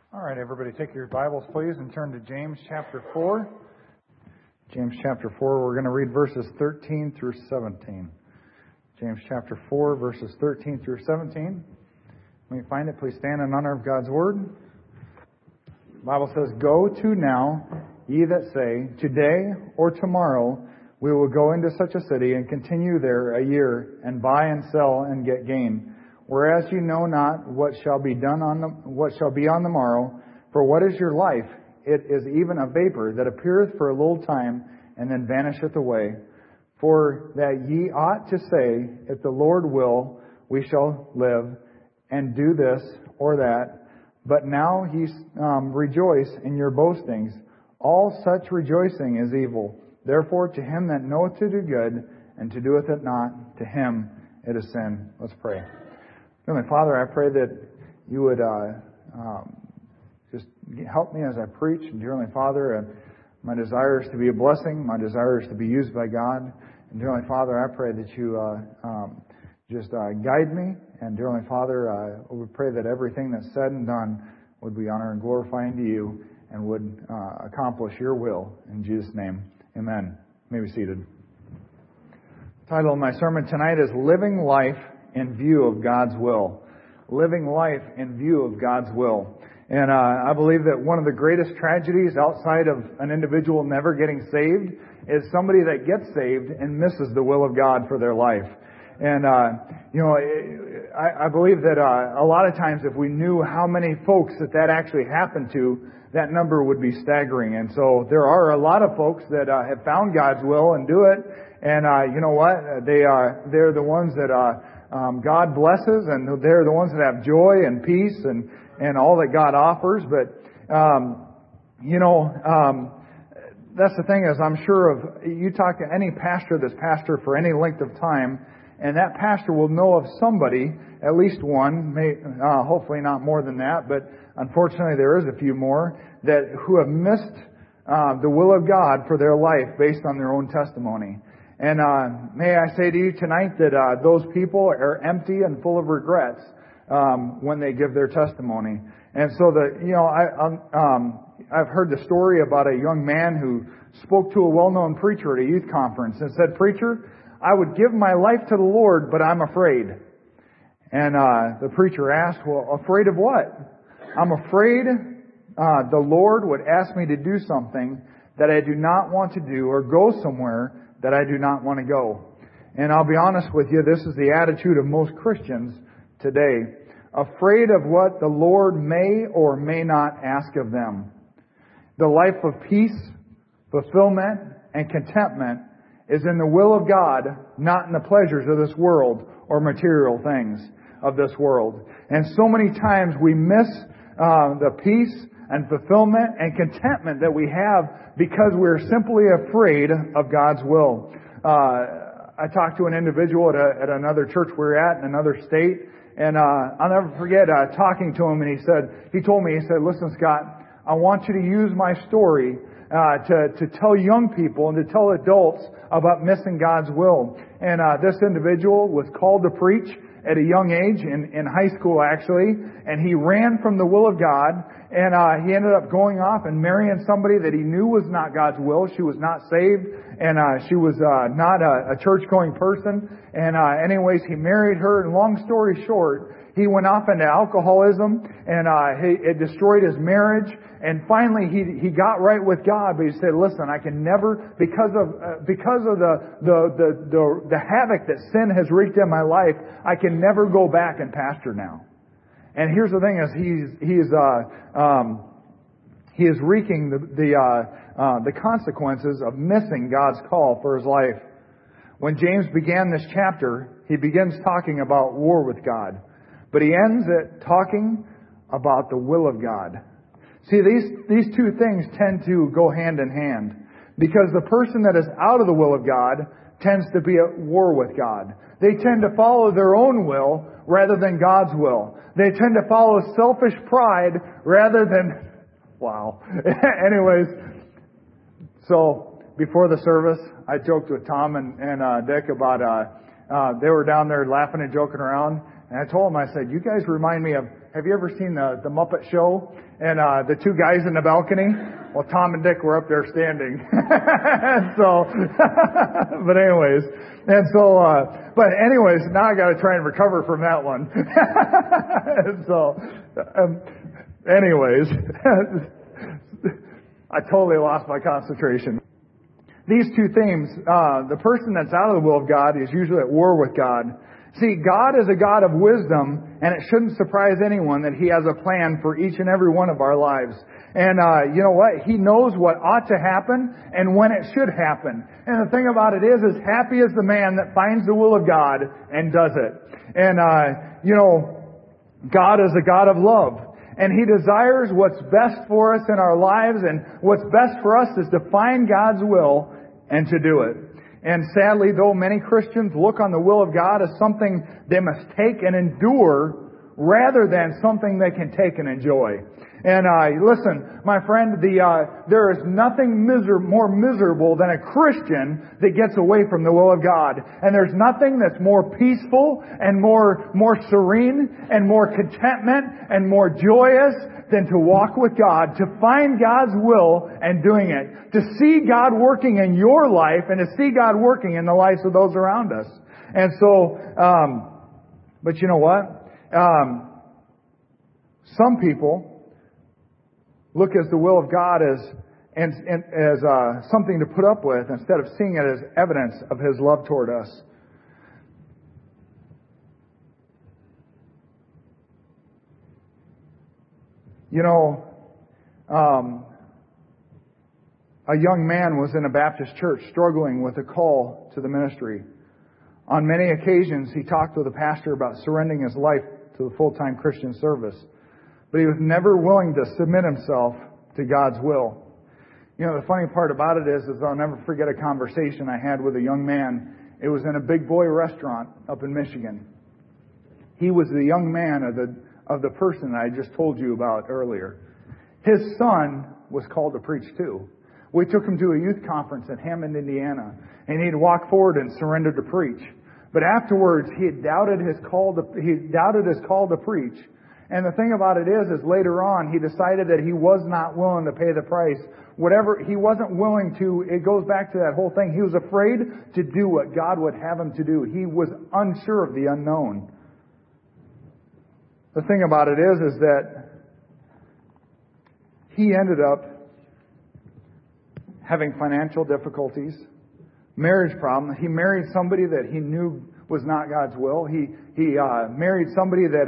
All right, everybody, take your Bibles, please, and turn to James chapter 4. James chapter 4, we're going to read verses 13 through 17. James chapter 4, verses 13 through 17. When you find it, please stand in honor of God's Word. The Bible says, "Go to now, ye that say, Today or tomorrow we will go into such a city and continue there a year, and buy and sell and get gain. Whereas you know not what shall be on the morrow. For what is your life? It is even a vapor that appeareth for a little time, and then vanisheth away. For that ye ought to say, If the Lord will, we shall live, and do this or that. But now ye rejoice in your boastings. All such rejoicing is evil. Therefore to him that knoweth to do good, and to doeth it not, to him it is sin." Let's pray. Heavenly Father, I pray that you would just help me as I preach. And dear Heavenly Father, my desire is to be a blessing. My desire is to be used by God. And dear Heavenly Father, I pray that you just guide me. And dear Heavenly Father, we pray that everything that's said and done would be honor and glorifying to you and would accomplish your will. In Jesus' name, amen. You may be seated. The title of my sermon tonight is Living Life in View of God's Will. Living life in view of God's will. And I believe that one of the greatest tragedies outside of an individual never getting saved is somebody that gets saved and misses the will of God for their life. And, I believe that a lot of times if we knew how many folks that actually happened to, that number would be staggering. And so there are a lot of folks that have found God's will and do it. And you know what? They're the ones that God blesses, and they're the ones that have joy and peace and all that God offers. But, that's the thing is, I'm sure you talk to any pastor that's pastor for any length of time, and that pastor will know of somebody, at least one, hopefully not more than that, but unfortunately there is a few more, who have missed the will of God for their life based on their own testimony. And may I say to you tonight that those people are empty and full of regrets when they give their testimony. And so I've heard the story about a young man who spoke to a well-known preacher at a youth conference and said, "Preacher, I would give my life to the Lord, but I'm afraid." And the preacher asked, "Well, afraid of what?" "I'm afraid the Lord would ask me to do something that I do not want to do, or go somewhere that I do not want to go." And I'll be honest with you, this is the attitude of most Christians today. Afraid of what the Lord may or may not ask of them. The life of peace, fulfillment, and contentment is in the will of God, not in the pleasures of this world or material things of this world. And so many times we miss the peace and fulfillment and contentment that we have because we're simply afraid of God's will. I talked to an individual at another church we were at in another state, and I'll never forget talking to him, and he told me, "Listen, Scott, I want you to use my story to tell young people and to tell adults about missing God's will." And this individual was called to preach at a young age, in high school actually, and he ran from the will of God, and he ended up going off and marrying somebody that he knew was not God's will. She was not saved, and she was not a church-going person. And anyways, he married her, and long story short, he went off into alcoholism, and it destroyed his marriage. And finally, he got right with God, but he said, "Listen, I can never, because of the havoc that sin has wreaked in my life, I can never go back and pastor now." And here's the thing: is he is reaping the consequences of missing God's call for his life. When James began this chapter, he begins talking about war with God. But he ends it talking about the will of God. See, these two things tend to go hand in hand. Because the person that is out of the will of God tends to be at war with God. They tend to follow their own will rather than God's will. They tend to follow selfish pride rather than... Wow. Anyways, so before the service, I joked with Tom and Dick about... they were down there laughing and joking around. And I told them, I said, "You guys remind me of have you ever seen the Muppet Show and the two guys in the balcony? Well, Tom and Dick were up there standing. But anyways, now I got to try and recover from that one. I totally lost my concentration. These two themes, the person that's out of the will of God is usually at war with God. See, God is a God of wisdom, and it shouldn't surprise anyone that He has a plan for each and every one of our lives. And you know what? He knows what ought to happen and when it should happen. And the thing about it is happy is the man that finds the will of God and does it. And God is a God of love. And He desires what's best for us in our lives, and what's best for us is to find God's will and to do it. And sadly, though, many Christians look on the will of God as something they must take and endure rather than something they can take and enjoy. And listen, my friend, there is nothing more miserable than a Christian that gets away from the will of God. And there's nothing that's more peaceful and more serene and more contentment and more joyous than to walk with God, to find God's will and doing it, to see God working in your life and to see God working in the lives of those around us. And so, but you know what? Some people look at the will of God as something to put up with instead of seeing it as evidence of His love toward us. You know, a young man was in a Baptist church struggling with a call to the ministry. On many occasions, he talked with the pastor about surrendering his life to the full-time Christian service. But he was never willing to submit himself to God's will. You know, the funny part about it is I'll never forget a conversation I had with a young man. It was in a big boy restaurant up in Michigan. He was the young man of the person I just told you about earlier. His son was called to preach too. We took him to a youth conference in Hammond, Indiana, and he'd walk forward and surrender to preach. But afterwards, he had doubted his call to preach. And the thing about it is later on, he decided that he was not willing to pay the price. Whatever, he wasn't willing to, it goes back to that whole thing. He was afraid to do what God would have him to do. He was unsure of the unknown. The thing about it is that he ended up having financial difficulties, marriage problems. He married somebody that he knew was not God's will. He married somebody that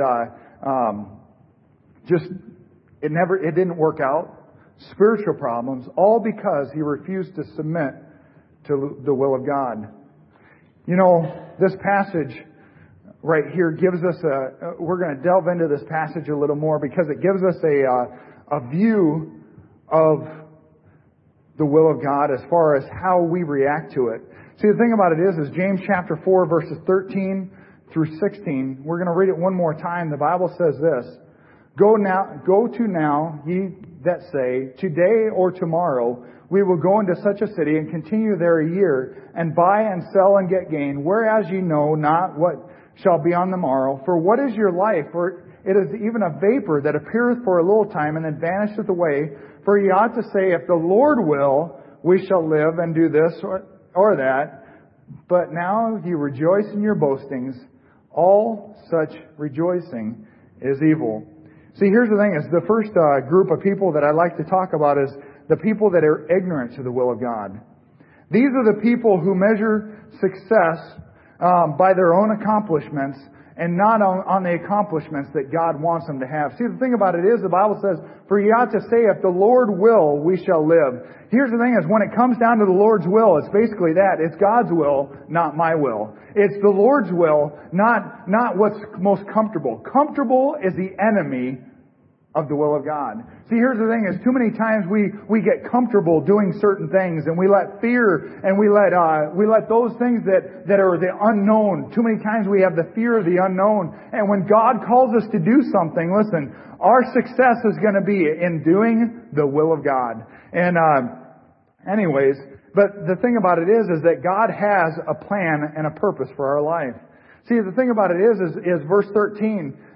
it didn't work out. Spiritual problems, all because he refused to submit to the will of God. You know, this passage right here gives us we're going to delve into this passage a little more because it gives us a view of the will of God as far as how we react to it. See, the thing about it is James chapter 4 verses 13 through 16. We're going to read it one more time. The Bible says this: Go to now, ye that say, today or tomorrow we will go into such a city and continue there a year, and buy and sell and get gain, whereas ye know not what shall be on the morrow. For what is your life? For it is even a vapor that appeareth for a little time and then vanisheth away. For ye ought to say, if the Lord will, we shall live and do this or that. But now ye rejoice in your boastings. All such rejoicing is evil. See, here's the thing: is the first group of people that I'd like to talk about is the people that are ignorant to the will of God. These are the people who measure success by their own accomplishments and not on the accomplishments that God wants them to have. See, the thing about it is the Bible says, for ye ought to say, if the Lord will, we shall live. Here's the thing: is when it comes down to the Lord's will, it's basically that. It's God's will, not my will. It's the Lord's will, not what's most comfortable. Comfortable is the enemy of the will of God. See, here's the thing: is too many times we get comfortable doing certain things, and we let fear and we let those things that are the unknown. Too many times we have the fear of the unknown. And when God calls us to do something, listen, our success is going to be in doing the will of God. And anyways, but the thing about it is that God has a plan and a purpose for our life. See, the thing about it is verse 13.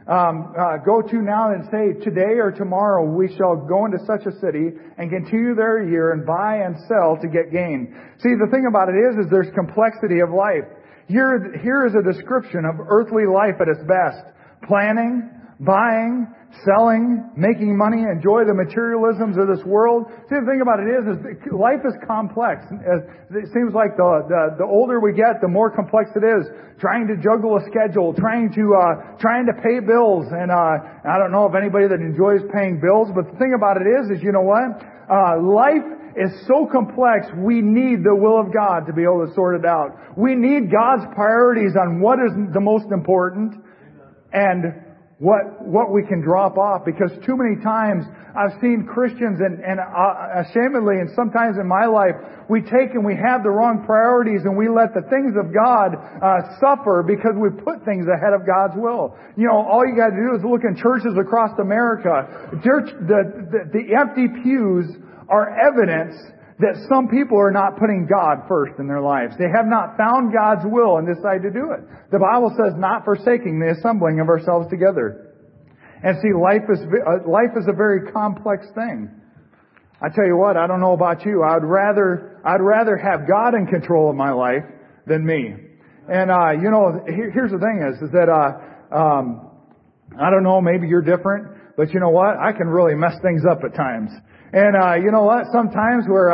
go to now and say, today or tomorrow we shall go into such a city and continue there a year and buy and sell to get gain. See, the thing about it is there's complexity of life. Here is a description of earthly life at its best. Planning, buying, selling, making money, enjoy the materialisms of this world. See, the thing about it is life is complex. It seems like the older we get, the more complex it is. Trying to juggle a schedule, trying to pay bills, and I don't know of anybody that enjoys paying bills, but the thing about it is you know what? Life is so complex, we need the will of God to be able to sort it out. We need God's priorities on what is the most important and what we can drop off, because too many times I've seen Christians and ashamedly, and sometimes in my life, we take and we have the wrong priorities and we let the things of God suffer because we put things ahead of God's will. You know, all you got to do is look in churches across America. The empty pews are evidence that some people are not putting God first in their lives. They have not found God's will and decided to do it. The Bible says, not forsaking the assembling of ourselves together. And see, life is a very complex thing. I tell you what, I don't know about you. I'd rather have God in control of my life than me. And here's the thing is that I don't know, maybe you're different, but you know what? I can really mess things up at times. And you know what? Sometimes where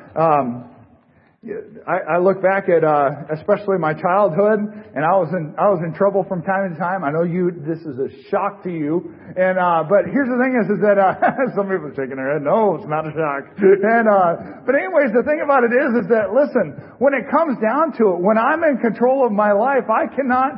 I look back at especially my childhood, and I was in trouble from time to time. I know this is a shock to you. And but here's the thing is that some people are shaking their head. No, it's not a shock. And but anyways, the thing about it is that listen, when it comes down to it, when I'm in control of my life, I cannot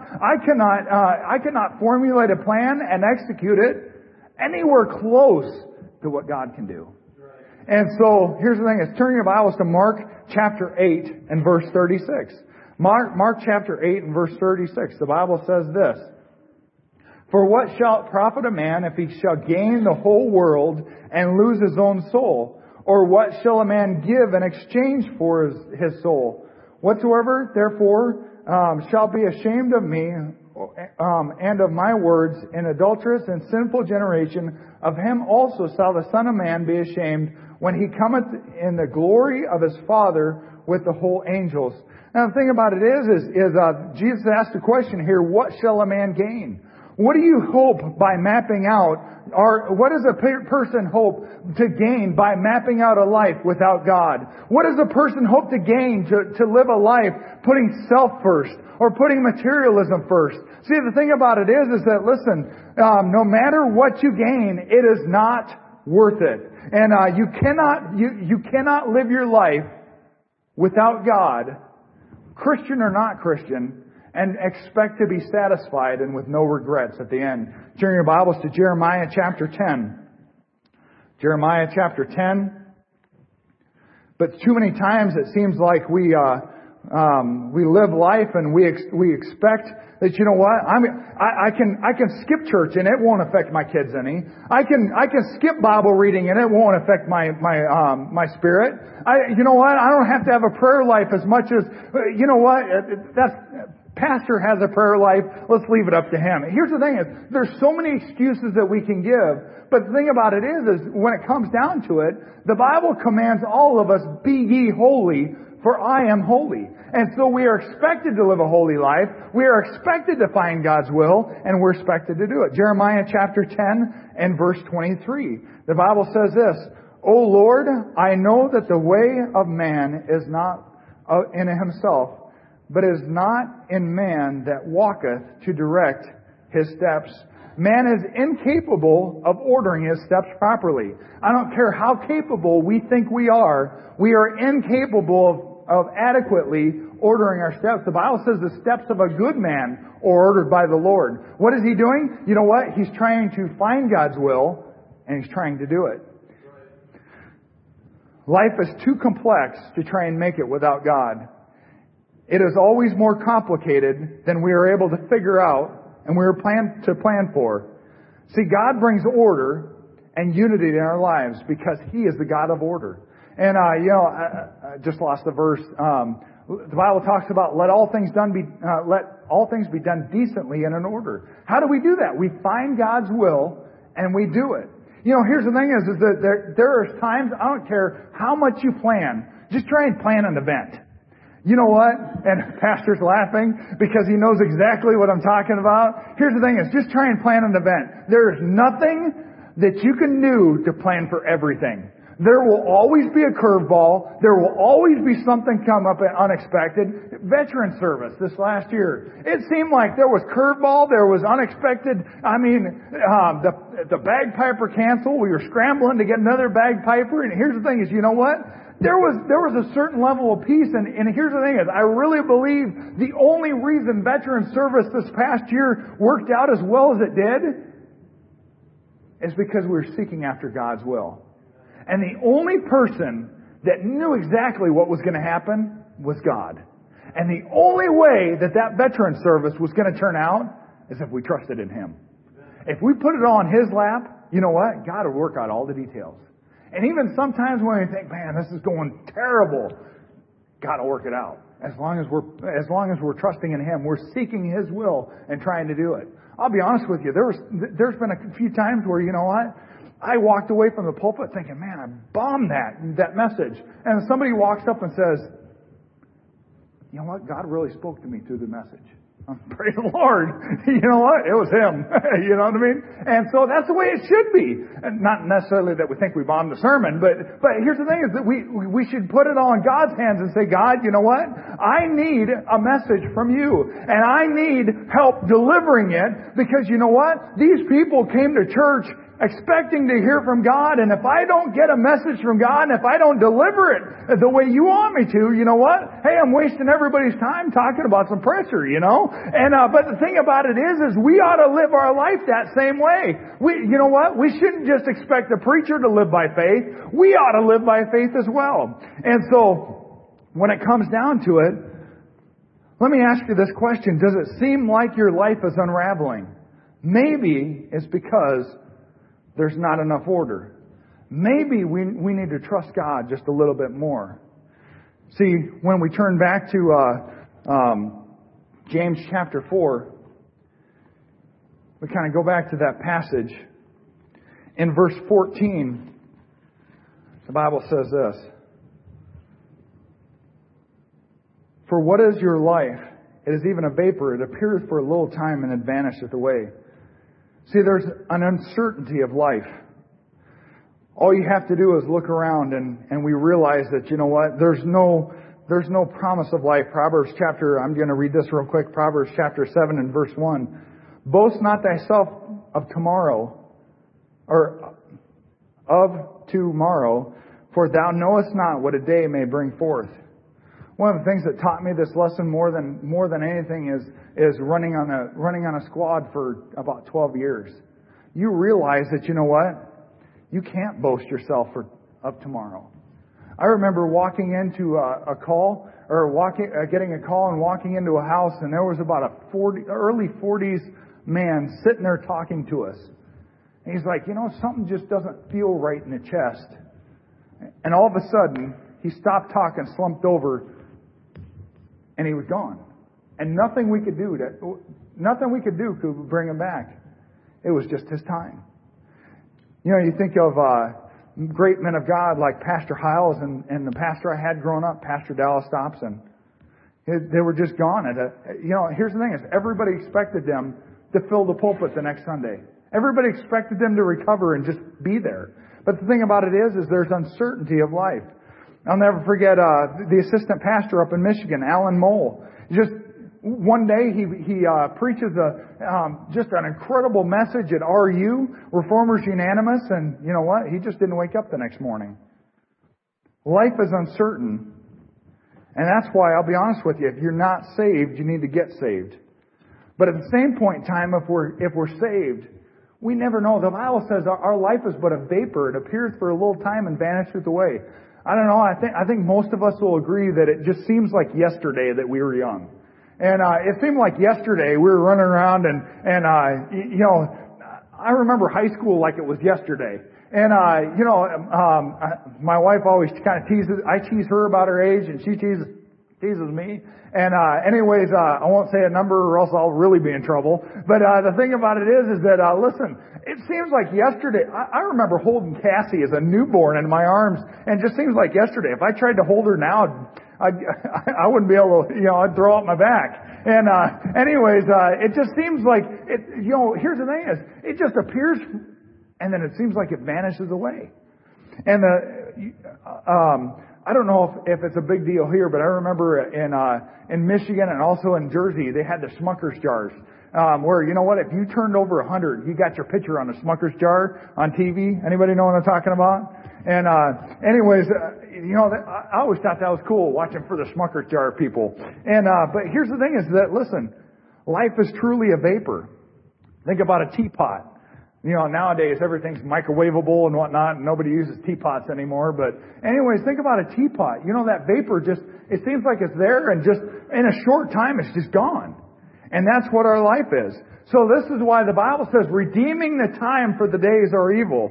formulate a plan and execute it anywhere close to what God can do. And so, here's the thing, is turn your Bibles to Mark chapter 8 and verse 36. Mark chapter 8 and verse 36. The Bible says this, "For what shall it profit a man if he shall gain the whole world and lose his own soul? Or what shall a man give in exchange for his soul? Whatsoever, therefore, shall be ashamed of me and of my words in adulterous and sinful generation, of him also shall the Son of Man be ashamed when he cometh in the glory of his Father with the whole angels." Now the thing about it is Jesus asked the question here, what shall a man gain? What do you hope by mapping out, or what does a person hope to gain by mapping out a life without God? What does a person hope to gain to live a life putting self first or putting materialism first? See, the thing about it is that, listen, no matter what you gain, it is not worth it. And you cannot live your life without God, Christian or not Christian, and expect to be satisfied and with no regrets at the end. Turn your Bibles to Jeremiah chapter 10. Jeremiah chapter 10. But too many times it seems like we live life and we expect that, you know what, I can skip church and it won't affect my kids any. I can skip Bible reading and it won't affect my spirit. You know what, I don't have to have a prayer life as much as, you know what, pastor has a prayer life, let's leave it up to him. Here's the thing is, there's so many excuses that we can give, but the thing about it is when it comes down to it, the Bible commands all of us, be ye holy, for I am holy. And so we are expected to live a holy life, we are expected to find God's will, and we're expected to do it. Jeremiah chapter 10 and verse 23. The Bible says this, "O Lord, I know that the way of man is not in himself, but is not in man that walketh to direct his steps. Man is incapable of ordering his steps properly." I don't care how capable we think we are incapable of adequately ordering our steps. The Bible says the steps of a good man are ordered by the Lord. What is he doing? You know what? He's trying to find God's will, and he's trying to do it. Life is too complex to try and make it without God. It is always more complicated than we are able to figure out and we were planned to plan for. See, God brings order and unity in our lives because He is the God of order. And, I just lost the verse. The Bible talks about let all things be done decently and in order. How do we do that? We find God's will and we do it. Here's the thing is that there are times, I don't care how much you plan, just try and plan an event. You know what? And Pastor's laughing because he knows exactly what I'm talking about. Here's the thing is just try and plan an event. There is nothing that you can do to plan for everything. There will always be a curveball. There will always be something come up unexpected. Veteran service this last year. It seemed like there was curveball. There was unexpected. The bagpiper canceled. We were scrambling to get another bagpiper. And here's the thing is, you know what? There was a certain level of peace. And here's the thing is, I really believe the only reason veteran service this past year worked out as well as it did is because we were seeking after God's will. And the only person that knew exactly what was going to happen was God. And the only way that veteran service was going to turn out is if we trusted in Him. If we put it all in His lap, you know what? God will work out all the details. And even sometimes when we think, man, this is going terrible, God will work it out. As long as we're trusting in Him, we're seeking His will and trying to do it. I'll be honest with you, there's been a few times where, you know what? I walked away from the pulpit thinking, man, I bombed that message. And somebody walks up and says, you know what? God really spoke to me through the message. Praise the Lord. You know what? It was Him. You know what I mean? And so that's the way it should be. And not necessarily that we think we bombed the sermon, but here's the thing is that we should put it all in God's hands and say, God, you know what? I need a message from you. And I need help delivering it because you know what? These people came to church expecting to hear from God, and if I don't get a message from God, and if I don't deliver it the way you want me to, you know what? Hey, I'm wasting everybody's time talking about some pressure, you know? And, but the thing about it is we ought to live our life that same way. You know what? We shouldn't just expect the preacher to live by faith. We ought to live by faith as well. And so, when it comes down to it, let me ask you this question. Does it seem like your life is unraveling? Maybe it's because there's not enough order. Maybe we need to trust God just a little bit more. See, when we turn back to James chapter 4, we kind of go back to that passage. In verse 14, the Bible says this. For what is your life? It is even a vapor. It appears for a little time and it vanisheth away. See, there's an uncertainty of life. All you have to do is look around and we realize that, you know what, there's no promise of life. I'm going to read this real quick. Proverbs chapter 7 and verse 1. Boast not thyself of tomorrow, or of tomorrow, for thou knowest not what a day may bring forth. One of the things that taught me this lesson more than anything is running on a squad for about 12 years. You realize that, you know what? You can't boast yourself of tomorrow. I remember walking into getting a call and walking into a house, and there was about a early 40s man sitting there talking to us. And he's like, you know, something just doesn't feel right in the chest. And all of a sudden, he stopped talking, slumped over, and he was gone. And nothing we could do could bring him back. It was just his time. You know, you think of great men of God like Pastor Hiles and the pastor I had growing up, Pastor Dallas Dobson. They were just gone. Here's the thing: is everybody expected them to fill the pulpit the next Sunday. Everybody expected them to recover and just be there. But the thing about it is there's uncertainty of life. I'll never forget the assistant pastor up in Michigan, Alan Mole. Just one day he preaches just an incredible message at RU, Reformers Unanimous, and you know what? He just didn't wake up the next morning. Life is uncertain, and that's why I'll be honest with you: if you're not saved, you need to get saved. But at the same point in time, if we're saved, we never know. The Bible says our life is but a vapor; it appears for a little time and vanisheth away. I don't know. I think most of us will agree that it just seems like yesterday that we were young. And it seemed like yesterday we were running around and I remember high school like it was yesterday. And my wife always kind of teases. I tease her about her age, and she teases Teases me. And anyways, I won't say a number or else I'll really be in trouble. But the thing about it is that, listen, it seems like yesterday, I remember holding Cassie as a newborn in my arms, and it just seems like yesterday. If I tried to hold her now, I wouldn't be able to, I'd throw out my back. And anyways, it just seems like, here's the thing is, it just appears, and then it seems like it vanishes away. And I don't know if it's a big deal here, but I remember in Michigan and also in Jersey, they had the Smucker's jars. Where, you know what, if you turned over 100, you got your picture on the Smucker's jar on TV. Anybody know what I'm talking about? And anyways, I always thought that was cool, watching for the Smucker's jar people. And but here's the thing is that, listen, life is truly a vapor. Think about a teapot. Nowadays everything's microwavable and whatnot, and nobody uses teapots anymore. But anyways, think about a teapot. That vapor it seems like it's there, and just in a short time it's just gone. And that's what our life is. So this is why the Bible says, redeeming the time, for the days are evil.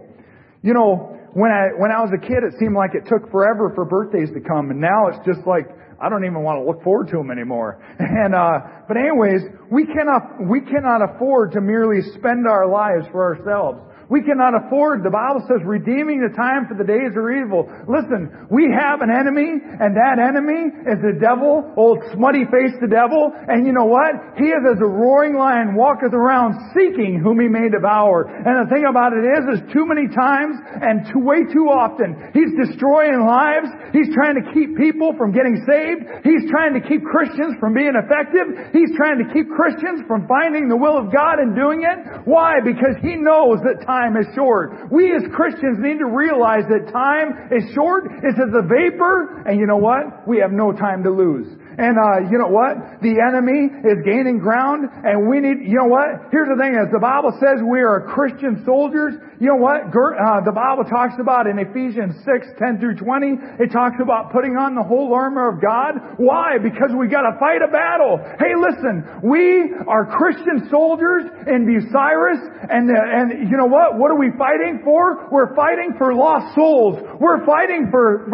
When I was a kid, it seemed like it took forever for birthdays to come, and now it's just like, I don't even want to look forward to them anymore. And but anyways, we cannot afford to merely spend our lives for ourselves. We cannot afford, the Bible says, redeeming the time, for the days are evil. Listen, we have an enemy, and that enemy is the devil, old smutty-faced the devil. And you know what? He is as a roaring lion, walketh around seeking whom he may devour. And the thing about it is too many times and way too often, he's destroying lives. He's trying to keep people from getting saved. He's trying to keep Christians from being effective. He's trying to keep Christians from finding the will of God and doing it. Why? Because he knows that time is short. We as Christians need to realize that time is short. It's as a vapor, and you know what? We have no time to lose. And you know what? The enemy is gaining ground, and we need, you know what? Here's the thing is, the Bible says we are Christian soldiers. You know what? The Bible talks about in Ephesians 6:10 through 20, it talks about putting on the whole armor of God. Why? Because we got to fight a battle. Hey, listen, we are Christian soldiers in Bucyrus, and you know what? What are we fighting for? We're fighting for lost souls. We're fighting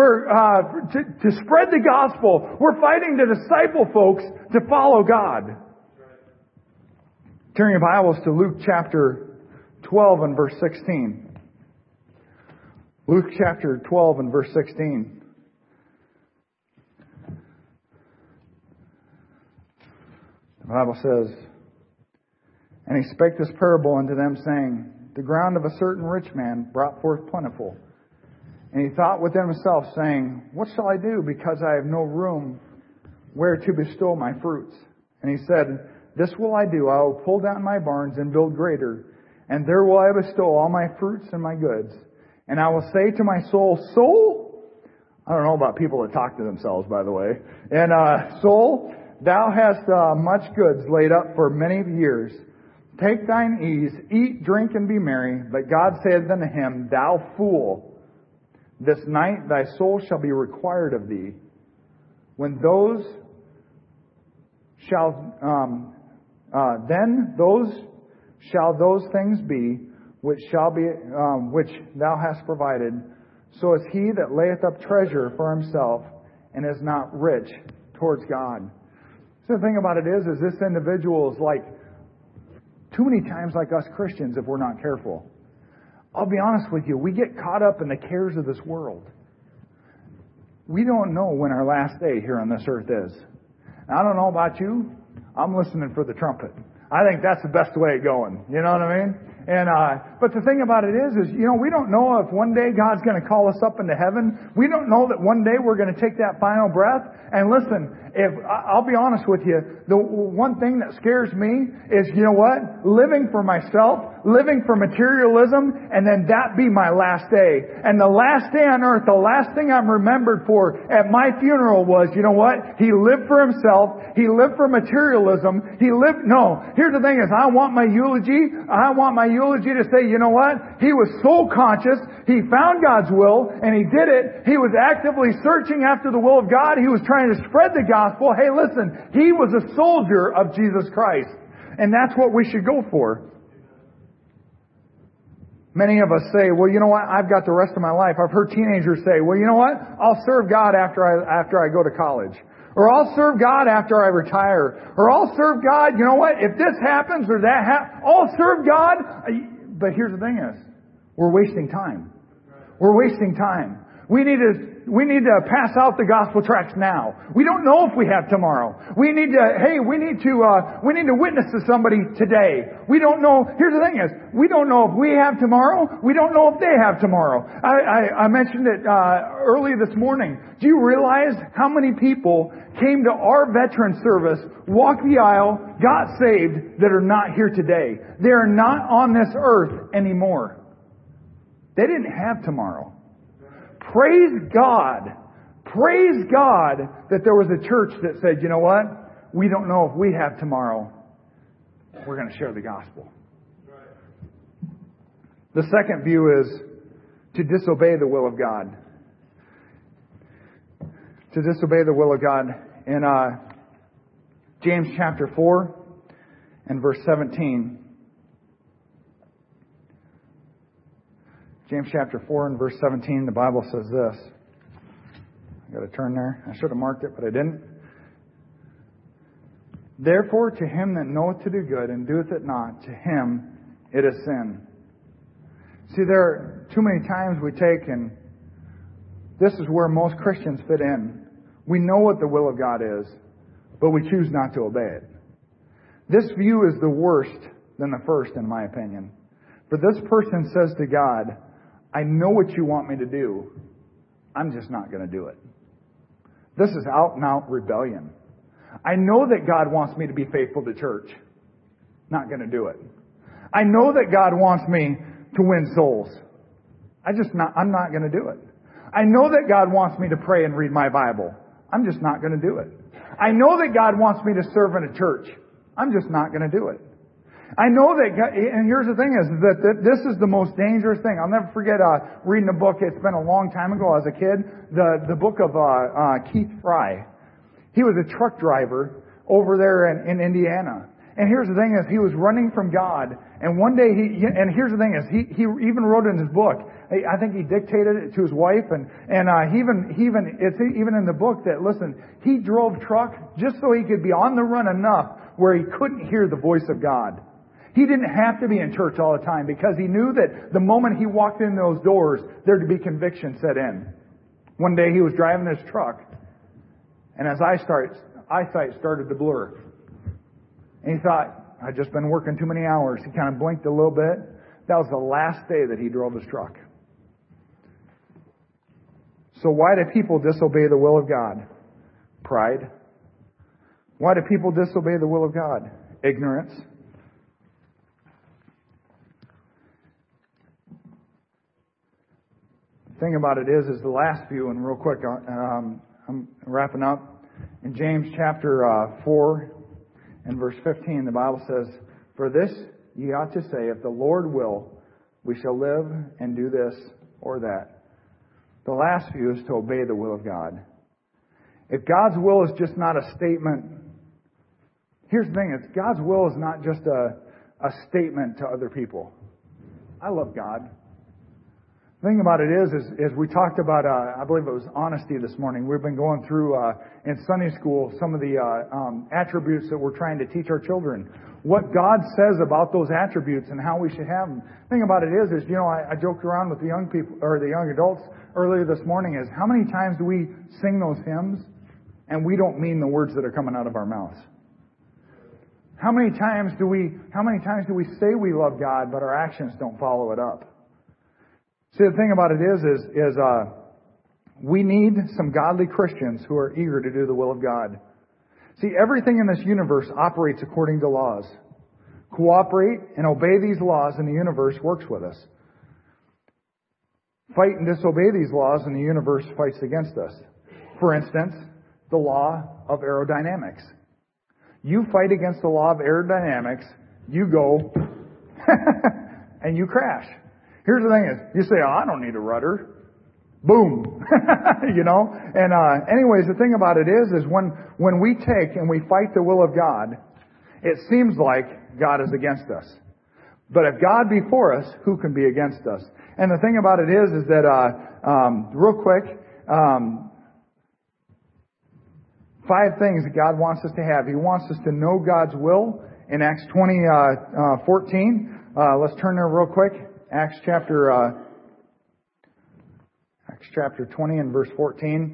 to spread the gospel. We're fighting to disciple folks to follow God. Turn your Bibles to Luke chapter 12 and verse 16. Luke chapter 12 and verse 16. The Bible says, and he spake this parable unto them, saying, the ground of a certain rich man brought forth plentiful. And he thought within himself, saying, what shall I do, because I have no room where to bestow my fruits? And he said, this will I do. I will pull down my barns and build greater, and there will I bestow all my fruits and my goods. And I will say to my soul, soul, I don't know about people that talk to themselves, by the way. And soul, thou hast much goods laid up for many years. Take thine ease, eat, drink, and be merry. But God saith unto him, thou fool, this night thy soul shall be required of thee. When those shall shall those things be which thou hast provided. So is he that layeth up treasure for himself and is not rich towards God. So the thing about it is this individual is like too many times like us Christians if we're not careful. I'll be honest with you, we get caught up in the cares of this world. We don't know when our last day here on this earth is. And I don't know about you, I'm listening for the trumpet. I think that's the best way of going. You know what I mean? And but the thing about it is we don't know if one day God's going to call us up into heaven. We don't know that one day we're going to take that final breath. And listen, I'll be honest with you, the one thing that scares me is, you know what? Living for myself, living for materialism, and then that be my last day. And the last day on earth, the last thing I'm remembered for at my funeral was, you know what? He lived for himself. He lived for materialism. Here's the thing is, I want my eulogy to say, you know what? He was soul conscious. He found God's will, and he did it. He was actively searching after the will of God. He was trying to spread the gospel. Hey, listen, he was a soldier of Jesus Christ. And that's what we should go for. Many of us say, well, you know what? I've got the rest of my life. I've heard teenagers say, well, you know what? I'll serve God after I go to college. Or I'll serve God after I retire. Or I'll serve God, you know what? If this happens or that happens, I'll serve God. But here's the thing is, we're wasting time. We're wasting time. We need to pass out the gospel tracts now. We don't know if we have tomorrow. We need to witness to somebody today. We don't know. Here's the thing is, we don't know if we have tomorrow. We don't know if they have tomorrow. I mentioned it early this morning. Do you realize how many people came to our veteran service, walked the aisle, got saved, that are not here today? They are not on this earth anymore. They didn't have tomorrow. Praise God. Praise God that there was a church that said, you know what? We don't know if we have tomorrow. We're going to share the gospel. The second view is to disobey the will of God. To disobey the will of God. In James chapter 4 and verse 17. James chapter 4 and verse 17, the Bible says this. I got to turn there. I should have marked it, but I didn't. Therefore, to him that knoweth to do good and doeth it not, to him it is sin. See, there are too many times we take, and this is where most Christians fit in. We know what the will of God is, but we choose not to obey it. This view is the worst than the first, in my opinion. For this person says to God, I know what you want me to do. I'm just not going to do it. This is out and out rebellion. I know that God wants me to be faithful to church. Not going to do it. I know that God wants me to win souls. I'm not going to do it. I know that God wants me to pray and read my Bible. I'm just not going to do it. I know that God wants me to serve in a church. I'm just not going to do it. I know that God, and here's the thing is that this is the most dangerous thing. I'll never forget reading a book. It's been a long time ago as a kid. The book of Keith Fry. He was a truck driver over there in Indiana. And here's the thing is he was running from God. And one day here's the thing is he even wrote in his book. I think he dictated it to his wife, and it's even in the book that, listen, he drove truck just so he could be on the run enough where he couldn't hear the voice of God. He didn't have to be in church all the time because he knew that the moment he walked in those doors, there'd be conviction set in. One day he was driving his truck, and his eyesight started to blur. And he thought, I've just been working too many hours. He kind of blinked a little bit. That was the last day that he drove his truck. So why do people disobey the will of God? Pride. Why do people disobey the will of God? Ignorance. The thing about it is the last view, and real quick, I'm wrapping up. In James chapter 4 and verse 15, the Bible says, For this ye ought to say, if the Lord will, we shall live and do this or that. The last view is to obey the will of God. If God's will is just not a statement, here's the thing, it's God's will is not just a statement to other people. I love God. The thing about it is we talked about, I believe it was honesty this morning. We've been going through, in Sunday school, some of the attributes that we're trying to teach our children. What God says about those attributes and how we should have them. The thing about it is I joked around with the young people, or the young adults earlier this morning, is how many times do we sing those hymns and we don't mean the words that are coming out of our mouths? How many times do we say we love God, but our actions don't follow it up? See, the thing about it is we need some godly Christians who are eager to do the will of God. See, everything in this universe operates according to laws. Cooperate and obey these laws and the universe works with us. Fight and disobey these laws and the universe fights against us. For instance, the law of aerodynamics. You fight against the law of aerodynamics, you go and you crash. Here's the thing is, you say, I don't need a rudder. Boom. And anyways, the thing about it is when we take and we fight the will of God, it seems like God is against us. But if God be for us, who can be against us? And the thing about it is that, real quick, 5 things that God wants us to have. He wants us to know God's will in Acts 20:14. Let's turn there real quick. Acts chapter 20 and verse 14.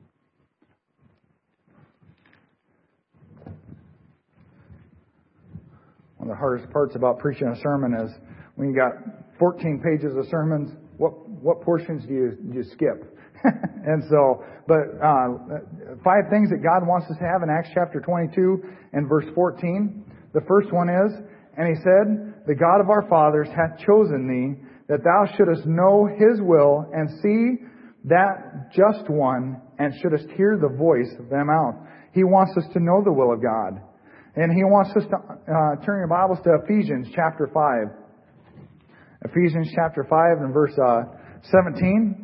One of the hardest parts about preaching a sermon is when you got 14 pages of sermons, what portions do you skip? And so, but 5 things that God wants us to have in Acts chapter 22 and verse 14. The first one is, and he said, the God of our fathers hath chosen thee, that thou shouldest know his will, and see that just one, and shouldest hear the voice of them out. He wants us to know the will of God. And he wants us to turn your Bibles to Ephesians chapter 5. Ephesians chapter 5 and verse 17.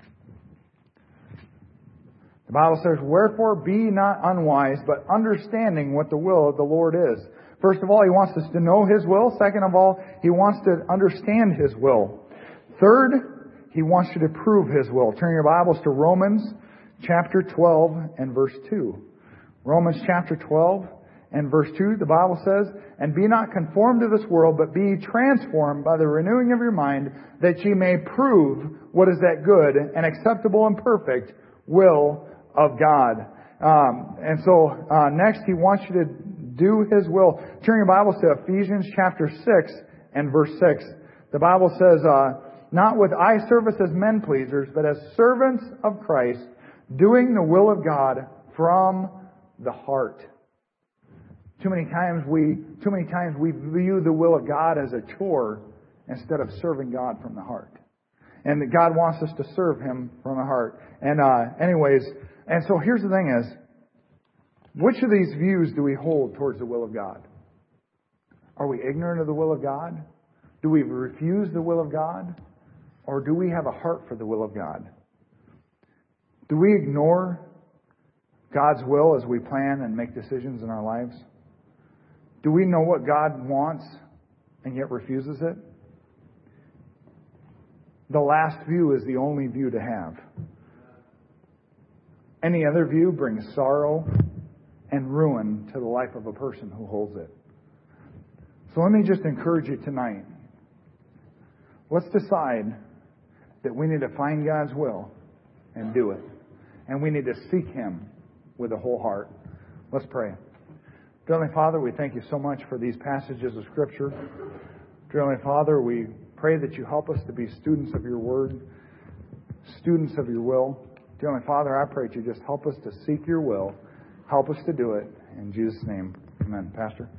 The Bible says, wherefore be not unwise, but understanding what the will of the Lord is. First of all, he wants us to know his will. Second of all, he wants to understand his will. Third, he wants you to prove his will. Turn your Bibles to Romans chapter 12 and verse 2. Romans chapter 12 and verse 2, the Bible says, and be not conformed to this world, but be transformed by the renewing of your mind, that ye may prove what is that good and acceptable and perfect will of God. And so next, he wants you to do his will. Turn your Bibles to Ephesians chapter 6 and verse 6. The Bible says, not with eye service as men pleasers, but as servants of Christ, doing the will of God from the heart. Too many times we view the will of God as a chore instead of serving God from the heart. And that God wants us to serve him from the heart. And and so here's the thing is, which of these views do we hold towards the will of God? Are we ignorant of the will of God? Do we refuse the will of God? Or do we have a heart for the will of God? Do we ignore God's will as we plan and make decisions in our lives? Do we know what God wants and yet refuses it? The last view is the only view to have. Any other view brings sorrow and ruin to the life of a person who holds it. So let me just encourage you tonight. Let's decide that we need to find God's will and do it. And we need to seek him with a whole heart. Let's pray. Dear Heavenly Father, we thank you so much for these passages of Scripture. Dear Heavenly Father, we pray that you help us to be students of your word, students of your will. Dear Heavenly Father, I pray that you just help us to seek your will. Help us to do it. In Jesus' name, amen. Pastor?